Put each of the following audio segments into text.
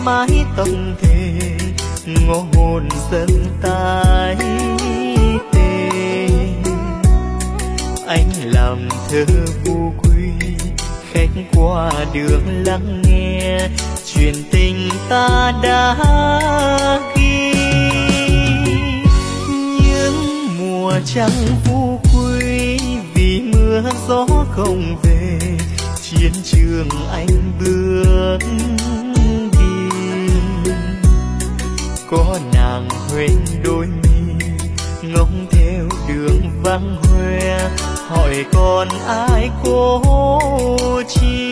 mái tóc thề ngõ hồn dần tái tê. Anh làm thơ vô quy, khách qua đường lắng nghe chuyện tình ta đã ghi. Những mùa trăng vô quy vì mưa gió không về, chiến trường anh bước đi. Có nàng Huế đôi mi ngóng theo đường vắng hoe, hỏi còn ai cố chi.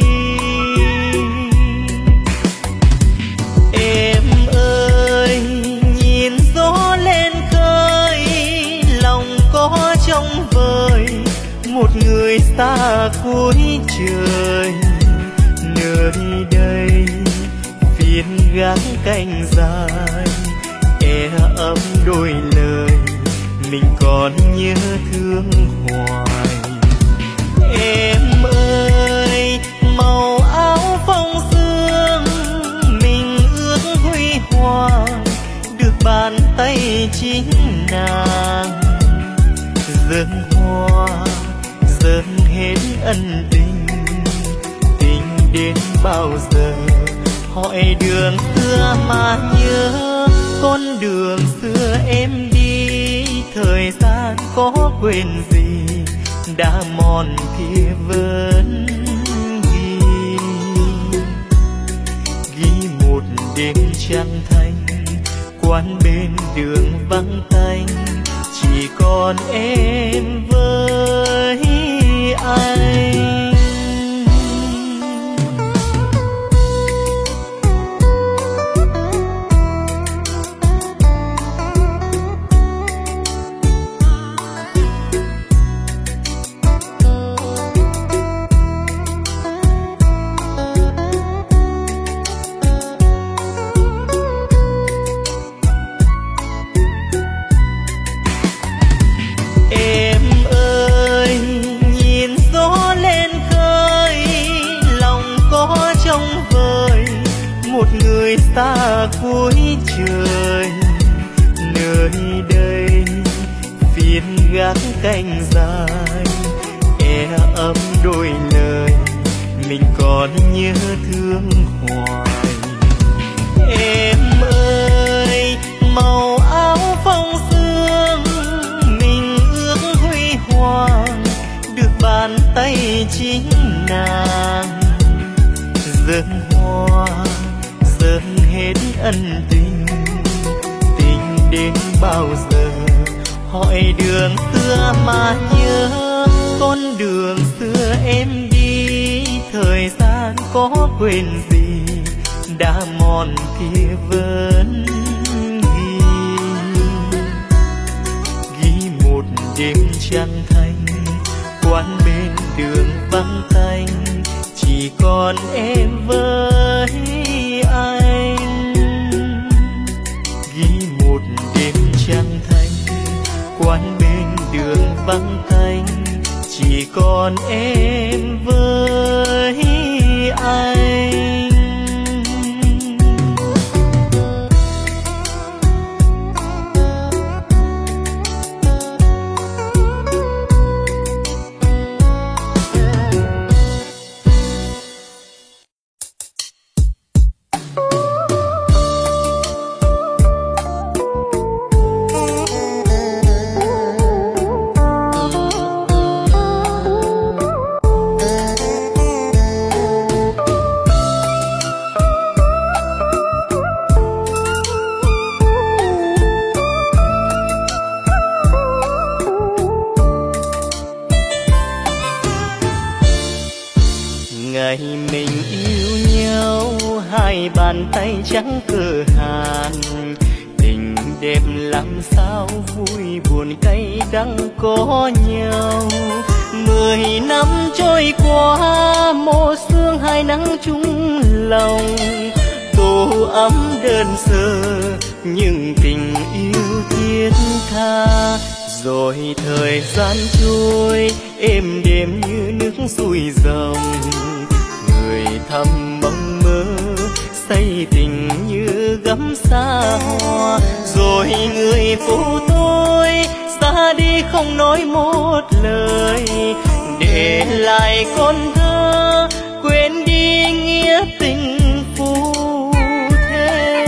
Em ơi nhìn gió lên khơi, lòng có trong vời một người xa cuối trời. Nơi đây phiên gác canh dài, e ấm đôi lời mình còn nhớ thương hoài. Em ơi màu áo phong sương mình ước huy hoàng, được bàn tay chính nàng. Dâng hoa dâng hết ân tình, tình đến bao giờ hỏi đường xưa mà nhớ. Con đường xưa em đi, thời gian có quên gì, đã mòn kia vẫn ghi một đêm trăng thanh, quán bên đường vắng tanh, chỉ còn em với anh. Xa cuối trời nơi đây phiên gác canh dài, e ấm đôi lời mình còn nhớ thương hoài. Em ơi màu áo phong sương mình ước huy hoàng, được bàn tay chính nàng. Dâng hoa dâng hết ân tình, tình đến bao giờ hỏi đường xưa mà nhớ. Con đường xưa em đi, thời gian có quên gì, đã mòn kia vẫn ghi một đêm trăng thanh, quán bên đường vắng tanh, chỉ còn em với anh. Ghi một đêm trăng thanh, quán bên đường vắng tanh, chỉ còn em với anh. Ngày mình yêu nhau, hai bàn tay trắng cơ hàn, tình đẹp làm sao vui buồn cay đắng có nhau. 10 năm trôi qua, mùa sương hai nắng chung lòng, tổ ấm đơn sơ nhưng tình yêu thiết tha. Rồi thời gian trôi êm đềm như nước xuôi dòng, người thầm mong mơ say tình như gấm xa hoa, rồi người phụ tôi xa đi không nói một lời, để lại con thơ quên đi nghĩa tình phu thê.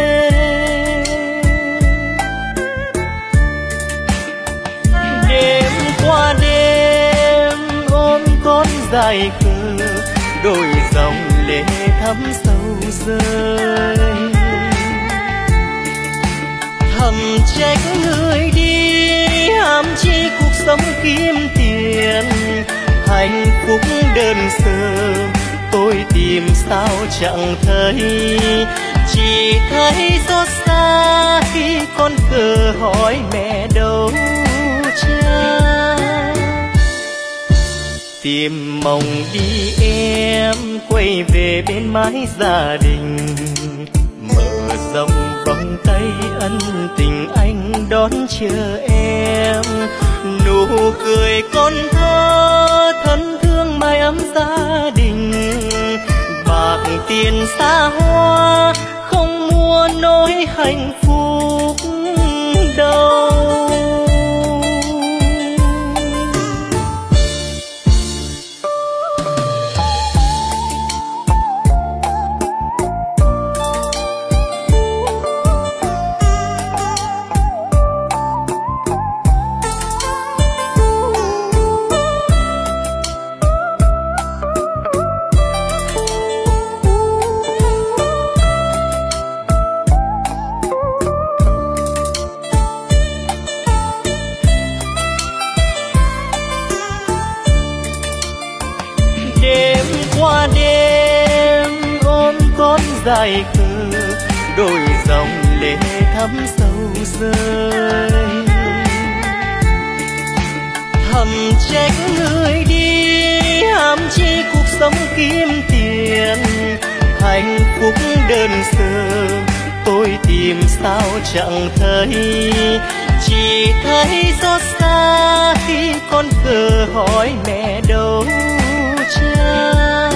Đêm qua đêm ôm con dài khờ, đôi dòng lệ thấm sâu rơi, thầm trách người đi ham chi cuộc sống kiếm tiền, hạnh phúc đơn sơ tôi tìm sao chẳng thấy, chỉ thấy xót xa khi con cờ hỏi mẹ đâu cha. Tìm mộng đi em quay về bên mái gia đình, mở rộng vòng tay ân tình anh đón chờ em, nụ cười con thơ thân thương mái ấm gia đình, bạc tiền xa hoa không mua nỗi hạnh phúc đâu. Dài khờ đôi dòng lệ thấm sâu rơi, thầm trách người đi ham chi cuộc sống kiếm tiền, hạnh phúc đơn sơ tôi tìm sao chẳng thấy, chỉ thấy xót xa khi con cờ hỏi mẹ đâu cha.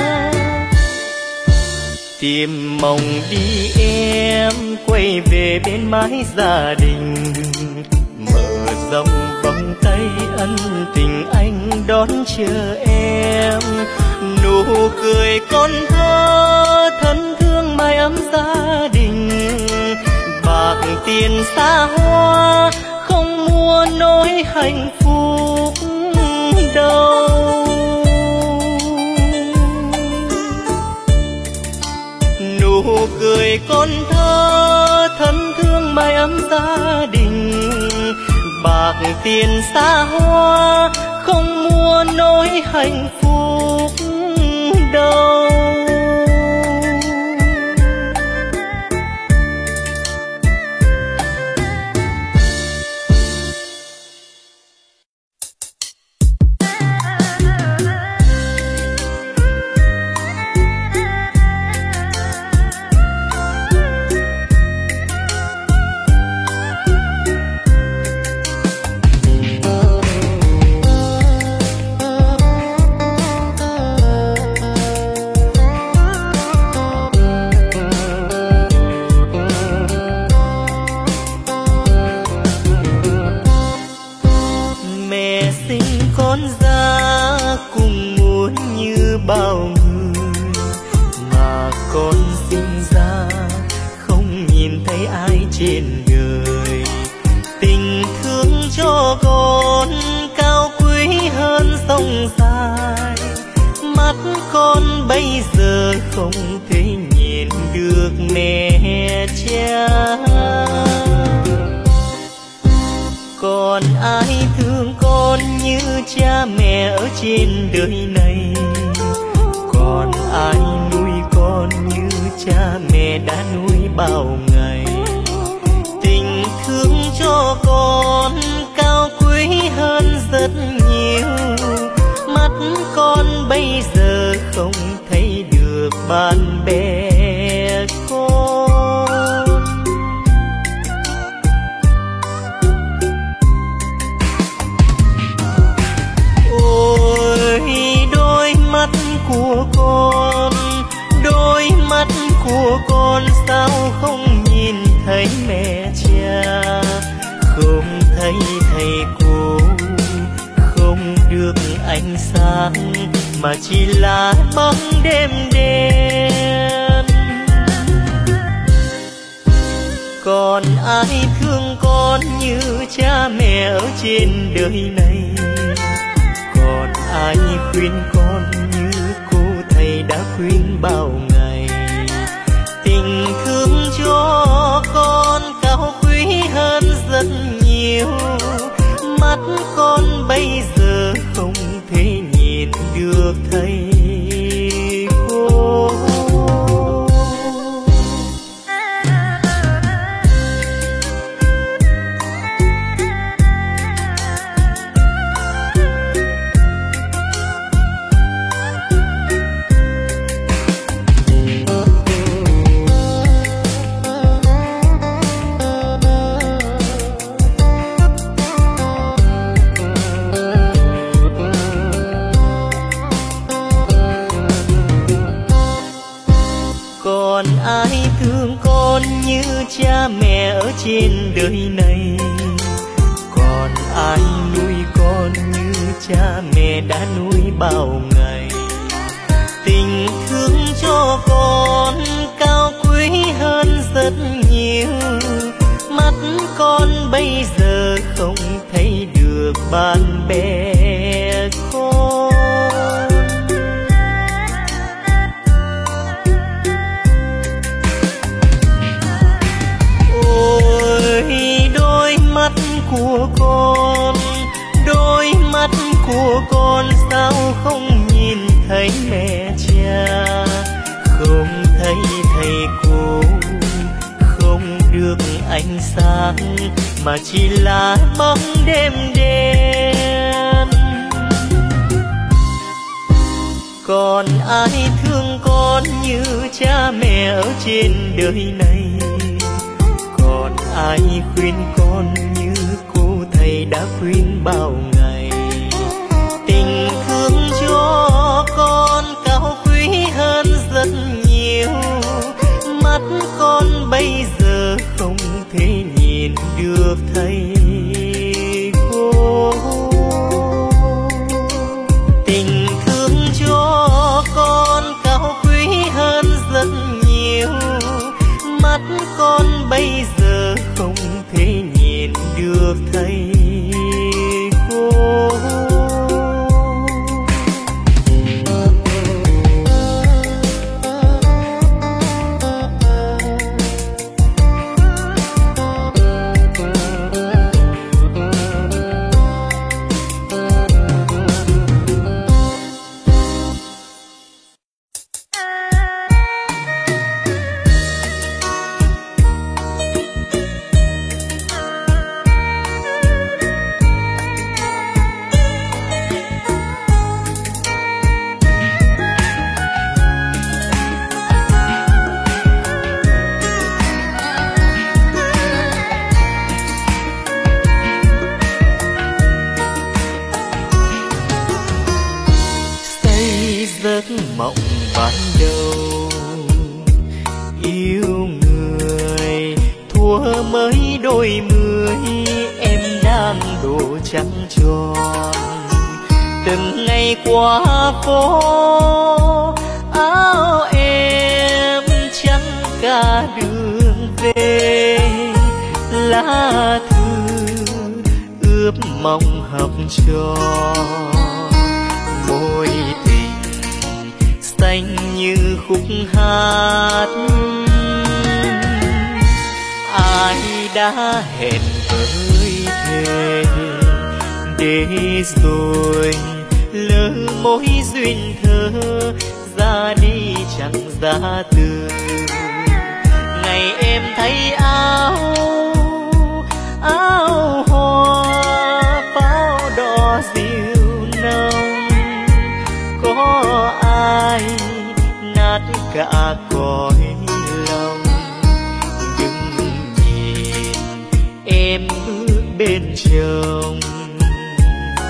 Tìm mộng đi em quay về bên mái gia đình, mở rộng vòng tay ân tình anh đón chờ em, nụ cười con thơ thân thương mái ấm gia đình, bạc tiền xa hoa không mua nỗi hạnh phúc đâu. Nụ cười con thơ thân thương mái ấm gia đình, bạc tiền xa hoa không mua nỗi hạnh phúc đâu. bao người mà con sinh ra không nhìn thấy ai trên đời. Tình thương cho con cao quý hơn sông dài, mắt con bây giờ không thể nhìn được mẹ cha. Còn ai thương con như cha mẹ ở trên đời này? Còn ai nuôi con như cha mẹ đã nuôi bao ngày? Tình thương cho con cao quý hơn rất nhiều, mắt con bây giờ không thấy được bạn bè con. Ôi đôi mắt của con, đôi mắt của con sao không nhìn thấy mẹ cha, không thấy thầy cô, không được ánh sáng mà chỉ là bóng đêm đen. Còn ai thương con như cha mẹ ở trên đời này, còn ai khuyên con như cô thầy đã khuyên bao ngày. Tình thương cho con cao quý hơn rất nhiều, mắt con bây giờ không thể nhìn được thầy cô. Còn ai thương con như cha mẹ ở trên đời này, còn ai nuôi con như cha mẹ đã nuôi bao ngày. Tình thương cho con cao quý hơn rất nhiều, mắt con bây giờ không thấy được bạn bè con. Đôi mắt của con, đôi mắt của con sao không nhìn thấy mẹ cha, không thấy thầy cô, không được ánh sáng mà chỉ là bóng đêm đen. Còn ai thương con như cha mẹ ở trên đời này, còn ai khuyên con như cô thầy đã khuyên bao ngày. Tình thương cho con cao quý hơn rất nhiều, mắt con bây giờ không thể nhìn được thầy cô. Tình thương cho con cao quý hơn rất nhiều, mắt con bây giờ không thể nhìn được thầy cô. Giấc mộng ban đầu yêu người thua mới đôi mươi, em đang độ trắng tròn. Từng ngày qua phố áo em trắng cả đường về, lá thư ướp mong học trò. Môi xanh như khúc hát, ai đã hẹn với thề để rồi lỡ mối duyên thơ ra đi chẳng ra từ. Ngày em thấy áo hoa pháo đỏ dịu nồng, có ai nát cả cõi lòng. Đừng nhìn em bước bên chồng.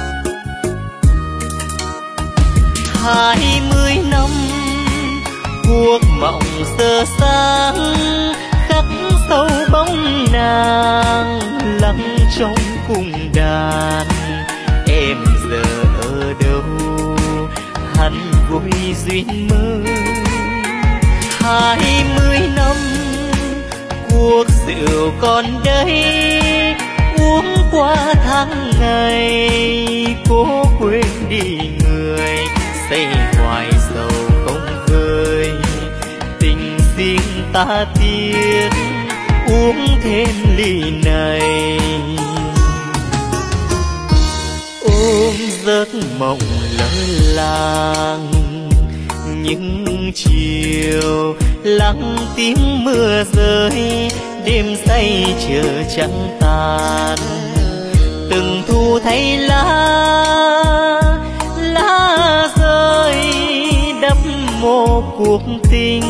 20 năm cuộc mộng sơ sáng khắc sâu bóng nàng lắng trong cung đàn. Em giờ ở đâu hẳn vui duyên mới. 20 năm cuộc rượu còn đây, uống qua tháng ngày cố quên đi người, say hoài sầu không vơi. Tình riêng ta tiếc uống thêm ly này, ôm giấc mộng lơ làng những chiều lắng tiếng mưa rơi, đêm say chờ trắng tàn. Từng thu thấy lá rơi đắp mô cuộc tình,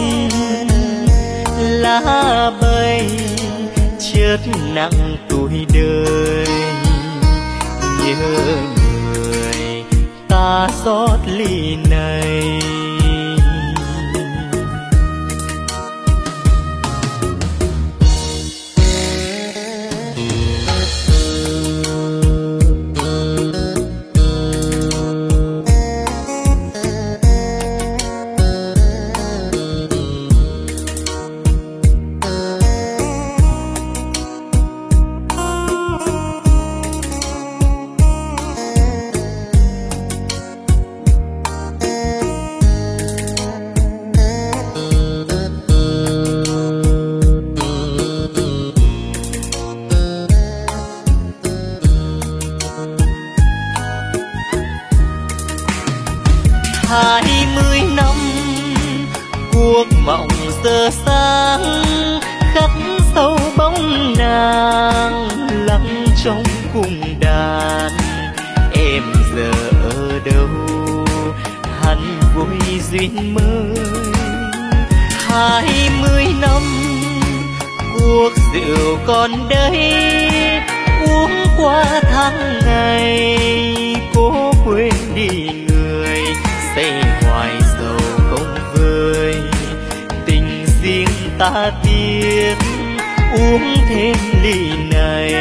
lá bay chợt nặng tuổi đời. Nhớ người ta rót ly này, mộng giờ sáng khắc sâu bóng nàng lắng trong cung đàn. Em giờ ở đâu hẳn vui duyên mới. 20 năm cuộc rượu còn đây, uống qua tháng ngày cố quên đi người, say hoài sầu không vơi. Ta tiếc uống thêm ly này,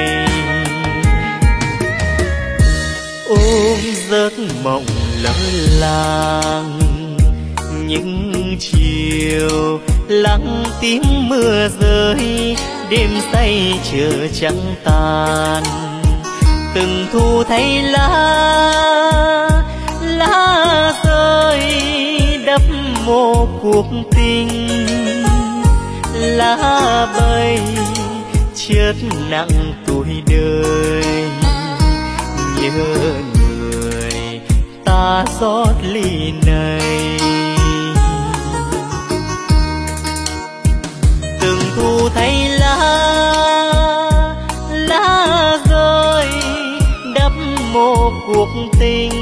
ôm giấc mộng lơ làng những chiều lắng tiếng mưa rơi, đêm say chờ trắng tàn. Từng thu thấy lá rơi đắp mô cuộc tình, lá bay chợt nặng tuổi đời. Nhớ người ta rót ly này, từng thu thấy lá rơi đắp mô cuộc tình,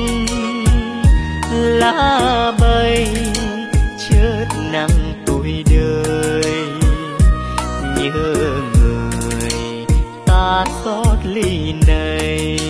lá bay chợt nặng tuổi đời. Nhớ người ta rót ly này,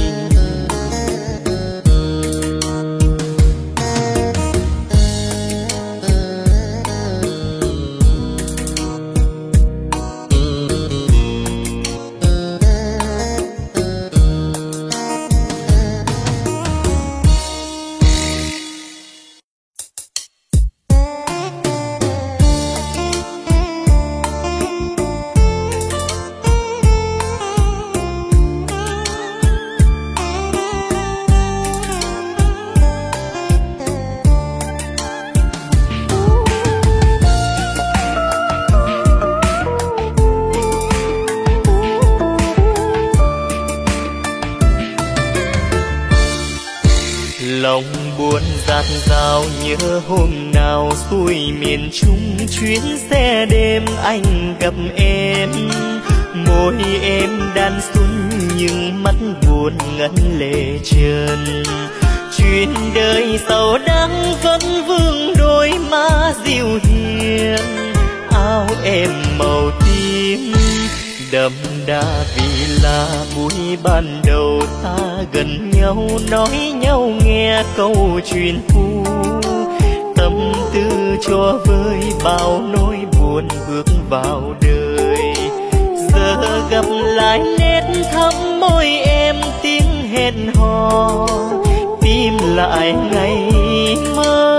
lòng buồn dạt dào nhớ hôm nào xuôi miền Trung chuyến xe đêm anh gặp em. Môi em đan xuân nhưng mắt buồn ngấn lệ trơn. Chuyện đời sầu đắng vẫn vương đôi má dịu hiền, áo em màu tím đậm đà vì là buổi ban đầu ta gần nhau, nói nhau nghe câu chuyện cũ. tâm tư cho vơi bao nỗi buồn bước vào đời. Giờ gặp lại nét thắm môi em tiếng hẹn hò, tìm lại ngày mơ.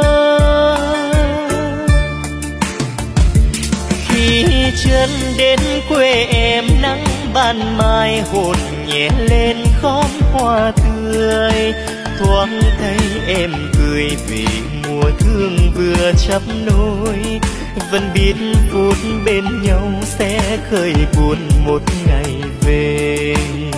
Khi chân đến quê em nắng ban mai hồn nhẹ lên khóm hoa tươi, thoáng thấy em cười vì mùa thương vừa chắp nối. Vẫn biết phút bên nhau sẽ khơi buồn một ngày về.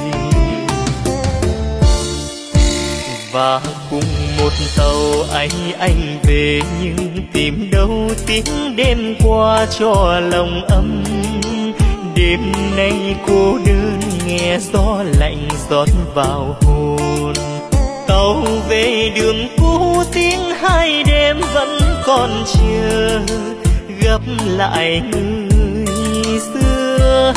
Và cùng một tàu anh về, nhưng tìm đâu tiếng đêm qua cho lòng ấm. Đêm nay cô đơn nghe gió lạnh rót vào hồn. Tàu về đường cũ tiếng hai đêm vẫn còn chờ, gặp lại người xưa.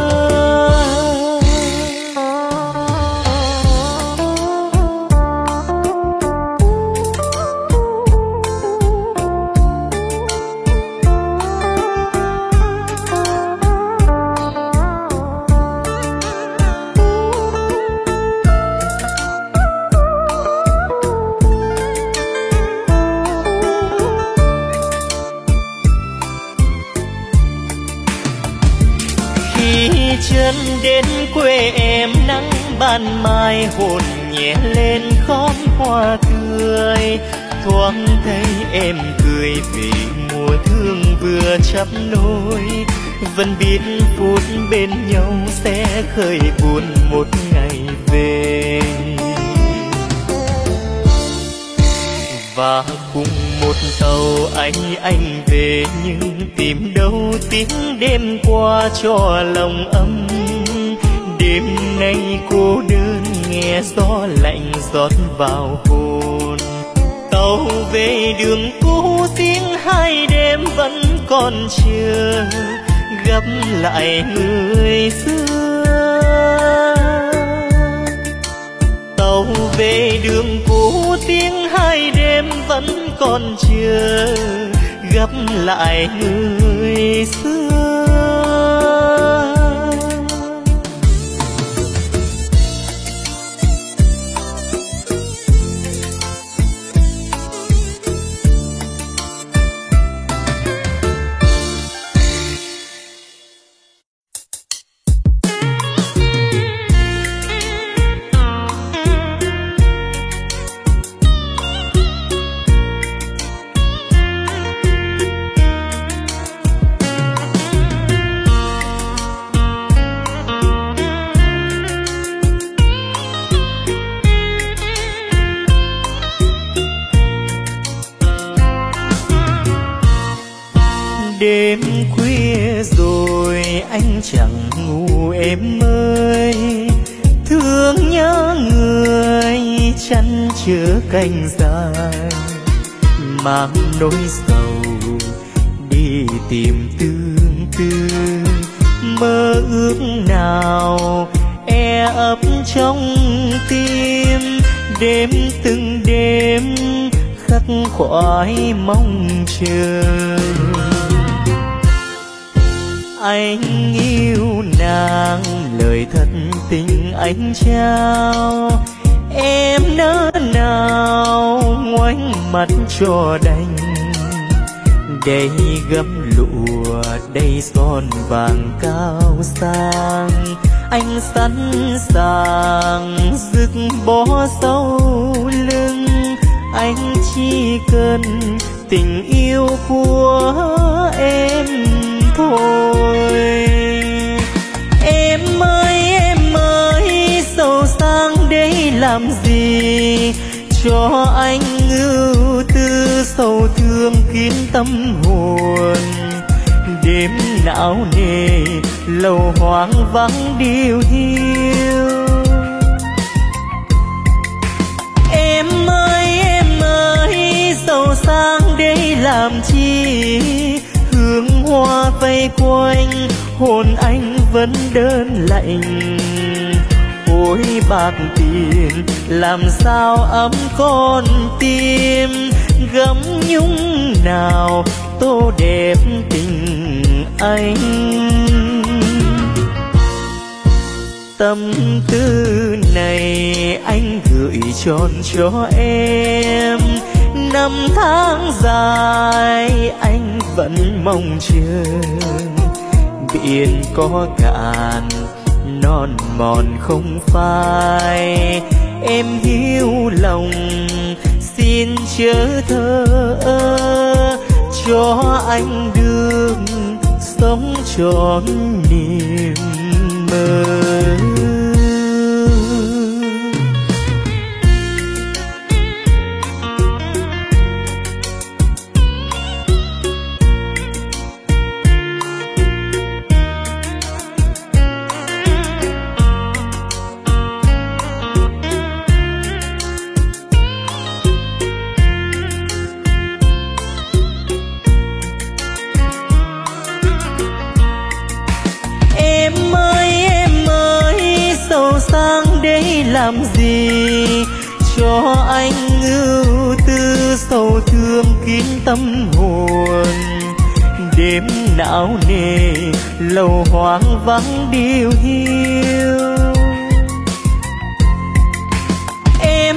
Chân đến quê em nắng ban mai hồn nhẹ lên khóm hoa tươi, thoáng thấy em cười vì mùa thương vừa chắp nối. Vẫn biết phút bên nhau sẽ khơi buồn một ngày về. Và cùng một tàu anh về, nhưng tìm đâu tiếng đêm qua cho lòng ấm. Đêm nay cô đơn nghe gió lạnh rót vào hồn. Tàu về đường cũ tiếng hai đêm vẫn còn chờ, gặp lại người xưa. Tàu về đường cũ tiếng hai đêm vẫn còn chờ, gặp lại người xưa. Đêm khuya rồi anh chẳng ngủ em ơi, thương nhớ người chăn chứa cành dài, mang nỗi sầu đi tìm tương tư. Mơ ước nào e ấp trong tim, đêm từng đêm khắc khoải mong chờ. Anh yêu nàng lời thật tình anh trao, em nỡ nào ngoảnh mặt cho đành. Đây gấm lụa đây son vàng cao sang, anh sẵn sàng rực bó sau lưng. Anh chỉ cần tình yêu của em thôi. Em ơi sầu sang đấy làm gì, cho anh ưu tư sầu thương kín tâm hồn. Đêm não nề lầu hoang vắng điêu hiu. Em ơi sầu sang đấy làm chi, hương hoa vây quanh hồn anh vẫn đơn lạnh. Ôi bạc tiền làm sao ấm con tim, gấm nhung nào tô đẹp tình anh. Tâm tư này anh gửi tròn cho em, năm tháng dài anh vẫn mong chờ. Biển có cạn non mòn không phai, em hiu lòng xin chớ thơ ơ, cho anh được sống trọn niềm mơ. Làm gì cho anh ưu tư sầu thương kín tâm hồn, đêm não nề lầu hoang vắng điều hiu. Em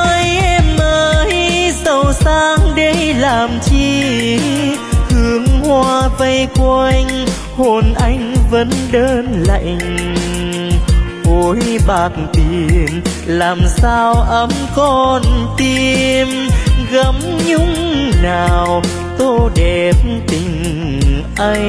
ơi sầu sang đây làm chi, hương hoa vây quanh hồn anh vẫn đơn lạnh. Ôi bạc tiền làm sao ấm con tim, gấm nhung nào tô đẹp tình anh.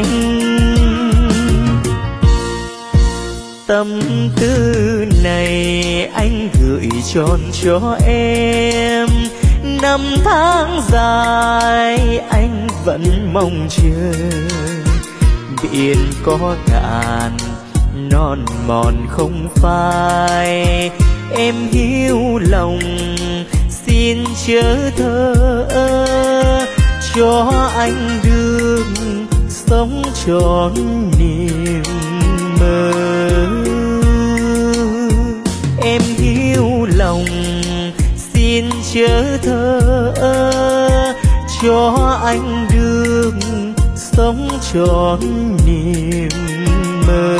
Tâm tư này anh gửi tròn cho em, năm tháng dài anh vẫn mong chờ. Biển có cạn non mòn không phai, em hiu lòng xin chớ thơ ơ, cho anh được sống trọn niềm mơ. Em hiu lòng xin chớ thơ ơ, cho anh được sống trọn niềm mơ.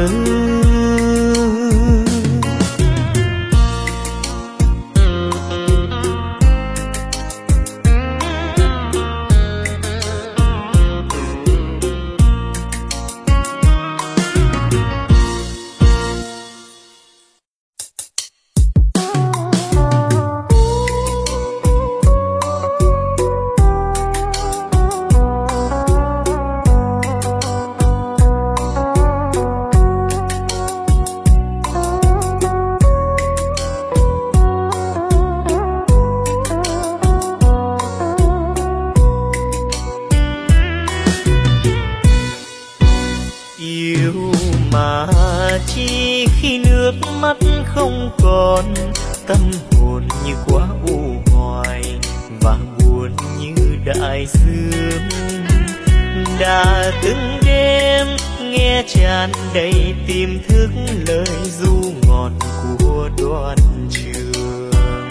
Không còn tâm hồn như quá u hoài và buồn như đại dương. Đã từng đêm nghe tràn đầy tiềm thức lời ru ngọt của Đoan Trường,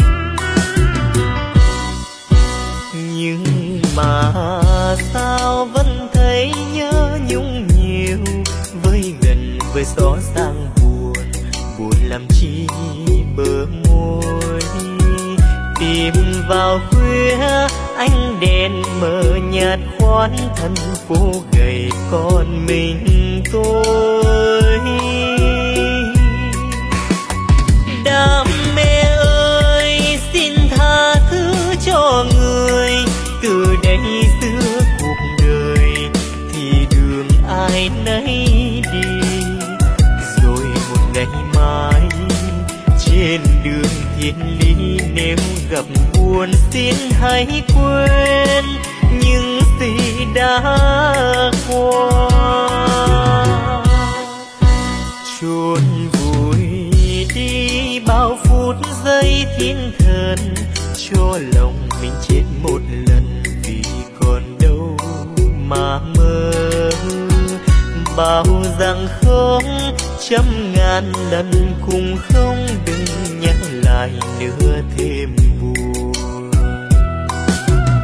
nhưng mà sao vẫn thấy nhớ nhung nhiều, với gần với gió sang buồn làm chi bờ môi. Tìm vào khuya ánh đèn mờ nhạt khoán thân phố gầy con mình tôi. Đam mê ơi xin tha thứ cho người, từ đây giữa cuộc đời thì đường ai nấy đi. Rồi một ngày mai trên đường thiên lý nếu gặp buồn xin hãy quên những gì đã qua. Chôn vùi đi bao phút giây thiên thần, cho lòng mình chết một lần vì còn đâu mà mơ. Bảo rằng không trăm ngàn lần cũng không, đừng nhắc lại nữa thêm buồn.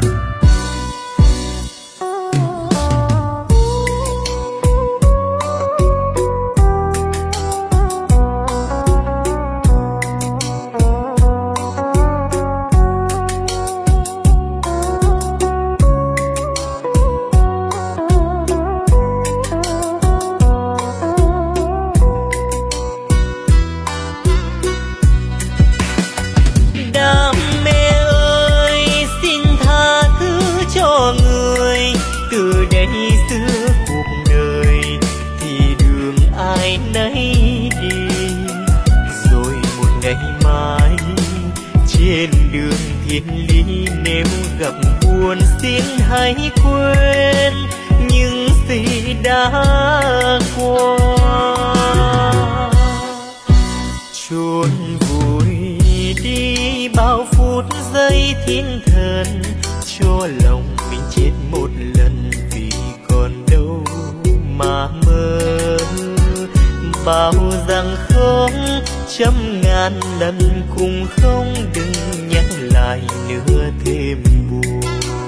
đưa cuộc đời thì đường ai nấy đi. Rồi một ngày mai trên đường thiên lý, nếu gặp buồn xin hãy quên những gì đã qua. Chôn vùi đi bao phút giây thiên thần, cho lòng mình chết một lần vì còn đâu mà mơ. Bảo rằng không, trăm ngàn lần cũng không, đừng nhắc lại nữa thêm buồn.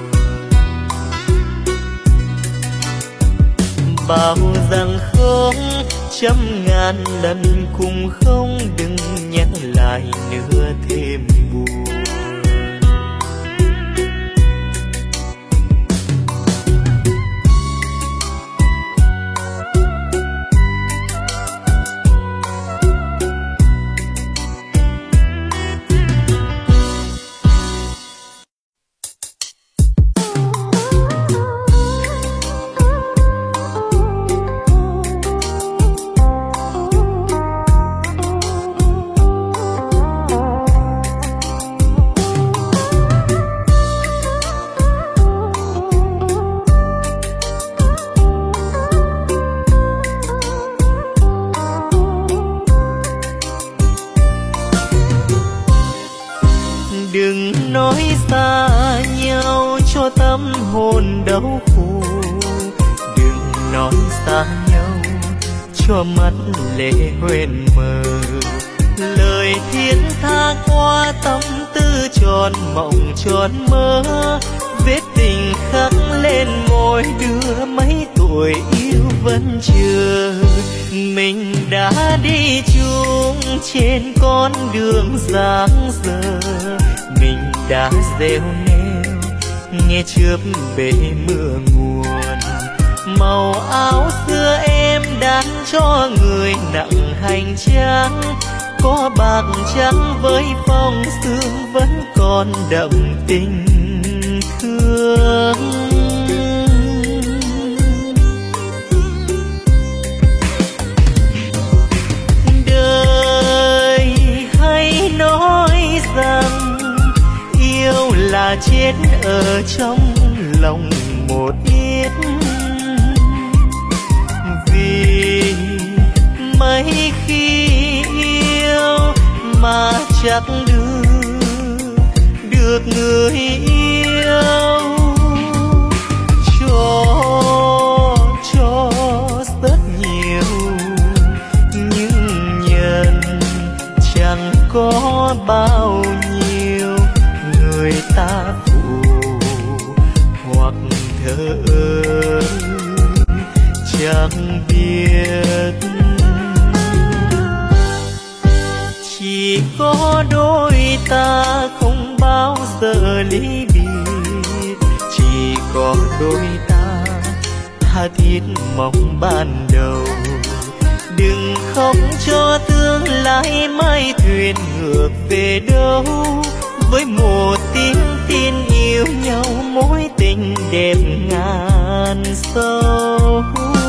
Bảo rằng không, trăm ngàn lần cũng không, đừng nhắc lại nữa thêm buồn. Đừng nói xa nhau cho tâm hồn đau khổ, đừng nói xa nhau cho mắt lệ hoen mờ. Lời thiết tha qua tâm tư tròn mộng tròn mơ, vết tình khắc lên môi đưa mấy tuổi yêu vẫn chờ. Mình đã đi chung trên con đường dang dở, mình đã gieo neo nghe chớp bể mưa nguồn. Màu áo xưa em đan cho người nặng hành trang, có bạc trắng với phong sương vẫn còn đậm tình thương. Đời hay nói rằng yêu là chết ở trong lòng một ít, vì mấy khi yêu mà chắc được người yêu. Cho rất nhiều nhưng nhận chẳng có bao nhiêu. Người ta phụ hoặc thờ ơ chẳng biết, chỉ có đôi ta không bao giờ ly biệt. Chỉ có đôi ta tha thiết mong ban đầu. Đừng khóc cho tương lai mai thuyền ngược về đâu, với một tiếng tin yêu nhau mối tình đẹp ngàn sâu.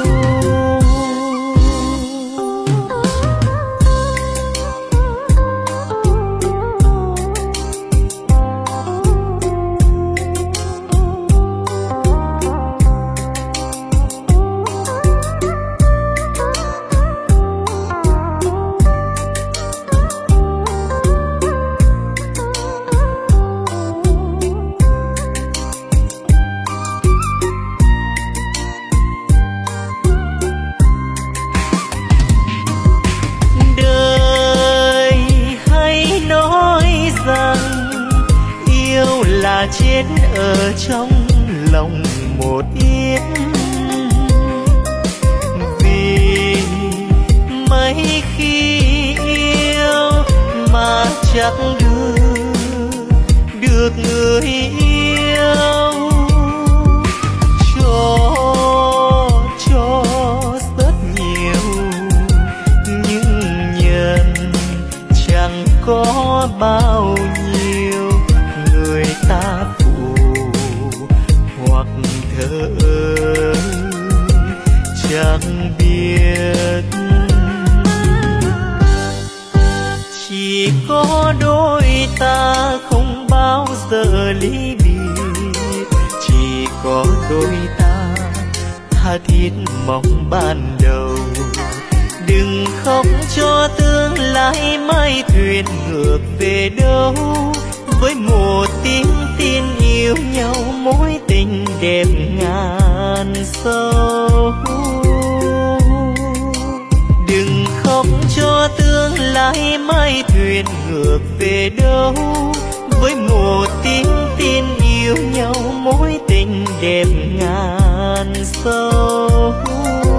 Chết ở trong lòng một ít, vì mấy khi yêu mà chắc được người yêu. Cho rất nhiều nhưng nhận chẳng có bao nhiêu. Người ta phụ hoặc thờ ơ chẳng biết. Chỉ có đôi ta không bao giờ ly biệt, chỉ có đôi ta tha thiết mong ban đầu. Đừng khóc cho tương lai mai thuyền ngược về đâu, với một tiếng tin yêu nhau mối tình đẹp ngàn sâu. Đừng khóc cho tương lai mai thuyền ngược về đâu, với một tiếng tin yêu nhau mối tình đẹp ngàn sâu.